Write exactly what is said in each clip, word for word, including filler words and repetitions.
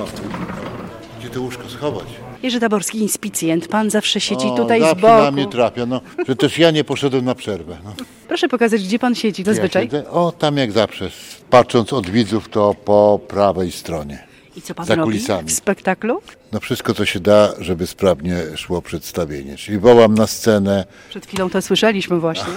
O, gdzie to łóżko schować? Jerzy Taborski, inspicjent. Pan zawsze siedzi O, tutaj z zawsze boku. na mnie trafia, no, że też ja nie poszedłem na przerwę. No. Proszę pokazać, gdzie pan siedzi zazwyczaj. Ja siedzę, o, tam jak zawsze, patrząc od widzów, to po prawej stronie. I co pan za robi kulisami. w spektaklu? No wszystko, co się da, żeby sprawnie szło przedstawienie. Czyli wołam na scenę, Przed chwilą to słyszeliśmy właśnie.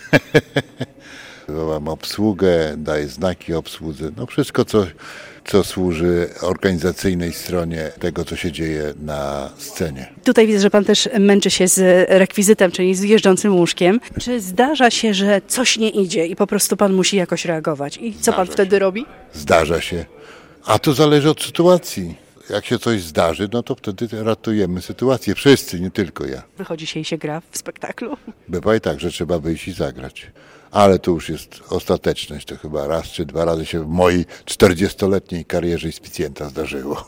wołam obsługę, daję znaki obsłudze. No wszystko, co, co służy organizacyjnej stronie tego, co się dzieje na scenie. Tutaj widzę, że pan też męczy się z rekwizytem, czyli z jeżdżącym łóżkiem. Czy zdarza się, że coś nie idzie i po prostu pan musi jakoś reagować? I co pan Zdarza wtedy robi? Zdarza się. A to zależy od sytuacji. Jak się coś zdarzy, no to wtedy ratujemy sytuację. Wszyscy, nie tylko ja. Wychodzi się i się gra w spektaklu. Bywa i tak, że trzeba wyjść i zagrać. Ale to już jest ostateczność. To chyba raz czy dwa razy się w mojej czterdziestoletniej karierze inspicjenta zdarzyło.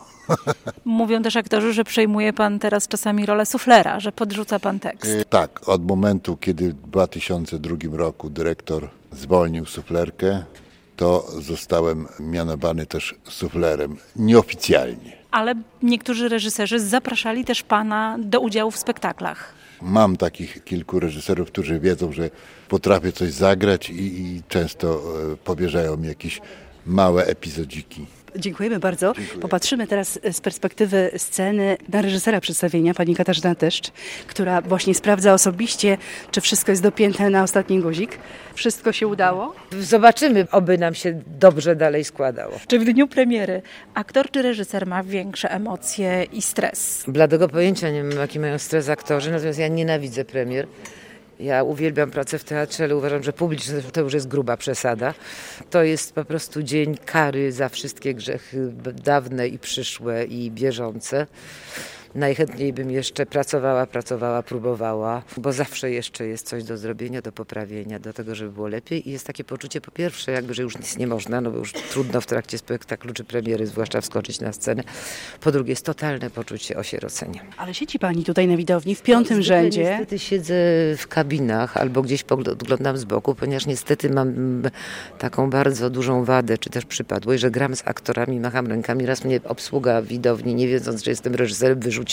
Mówią też aktorzy, że przejmuje pan teraz czasami rolę suflera, że podrzuca pan tekst. E, Tak, od momentu, kiedy w dwa tysiące drugim roku dyrektor zwolnił suflerkę, to zostałem mianowany też suflerem, nieoficjalnie. Ale niektórzy reżyserzy zapraszali też pana do udziału w spektaklach. Mam takich kilku reżyserów, którzy wiedzą, że potrafię coś zagrać i, i często e, powierzają mi jakieś małe epizodziki. Dziękujemy bardzo. Popatrzymy teraz z perspektywy sceny na reżysera przedstawienia, pani Katarzyna Deszcz, która właśnie sprawdza osobiście, czy wszystko jest dopięte na ostatni guzik. Wszystko się udało? Zobaczymy, oby nam się dobrze dalej składało. Czy w dniu premiery aktor czy reżyser ma większe emocje i stres? Bladego pojęcia nie mam, jaki mają stres aktorzy, natomiast ja nienawidzę premier. Ja uwielbiam pracę w teatrze, ale uważam, że publiczność to już jest gruba przesada. To jest po prostu dzień kary za wszystkie grzechy dawne i przyszłe i bieżące. Najchętniej bym jeszcze pracowała, pracowała, próbowała, bo zawsze jeszcze jest coś do zrobienia, do poprawienia, do tego, żeby było lepiej. I jest takie poczucie, po pierwsze, jakby, że już nic nie można, no bo już trudno w trakcie spektaklu czy premiery, zwłaszcza wskoczyć na scenę. Po drugie, jest totalne poczucie osierocenia. Ale siedzi pani tutaj na widowni w piątym Zwykle rzędzie. Niestety siedzę w kabinach albo gdzieś podglądam z boku, ponieważ niestety mam taką bardzo dużą wadę, czy też przypadłość, że gram z aktorami, macham rękami. Raz mnie obsługa widowni, nie wiedząc, że jestem reżyserem, wyrzuciła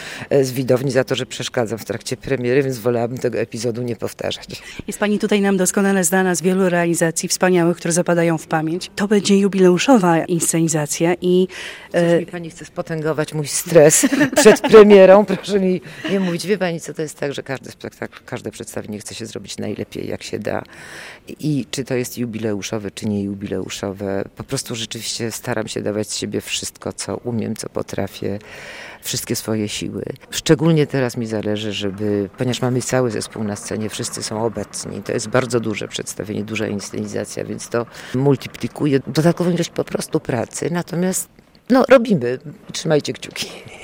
z widowni za to, że przeszkadzam w trakcie premiery, więc wolałabym tego epizodu nie powtarzać. Jest pani tutaj nam doskonale znana z wielu realizacji wspaniałych, które zapadają w pamięć. To będzie jubileuszowa inscenizacja i... Coś mi pani chce spotęgować mój stres przed premierą. Proszę mi nie mówić. Wie pani, co to jest tak, że każdy spektakl, każde przedstawienie chce się zrobić najlepiej, jak się da. I czy to jest jubileuszowe, czy nie jubileuszowe. Po prostu rzeczywiście staram się dawać z siebie wszystko, co umiem, co potrafię. Wszystkie swoje siły. Szczególnie teraz mi zależy, żeby, ponieważ mamy cały zespół na scenie, wszyscy są obecni. To jest bardzo duże przedstawienie, duża inscenizacja, więc to multiplikuje dodatkową ilość po prostu pracy. Natomiast no, robimy. Trzymajcie kciuki.